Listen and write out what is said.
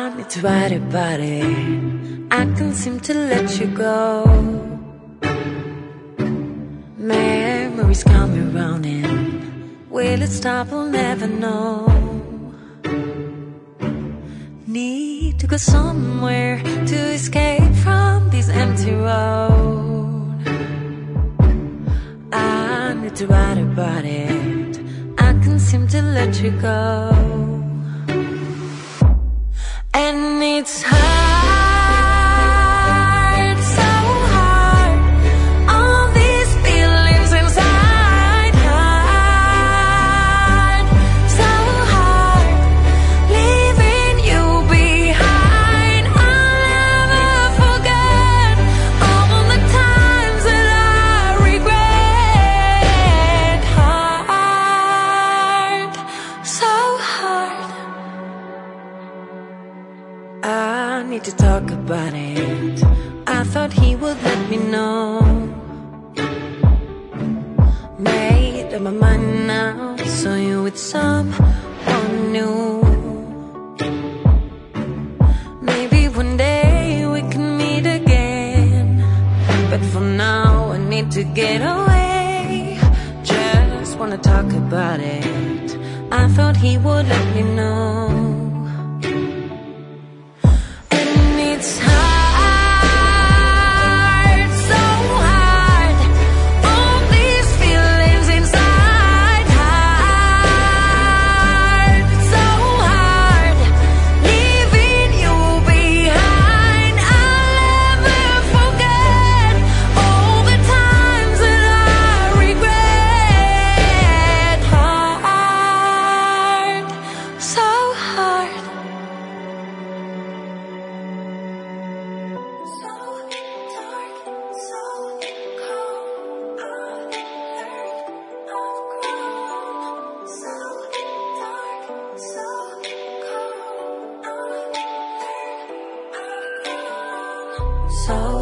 I need to write about it. I can't seem to let you go. Memories come around and will it stop? We'll never know. Need to go somewhere to escape from this empty road. I need to write about it. I can't seem to let you go. And it's hard, so hard. All these feelings inside, hard, so hard. Leaving you behind, I'll never forget all the times that I regret. Hard, so hard. I need to talk about it. I thought he would let me know. Made up my mind now, saw you with someone new. Maybe one day we can meet again, but for now I need to get away. Just wanna talk about it. I thought he would let me know. It's hard, so hard. All these feelings inside, hard, so hard. Leaving you behind, I'll never forget all the times that I regret. Hard, so hard. So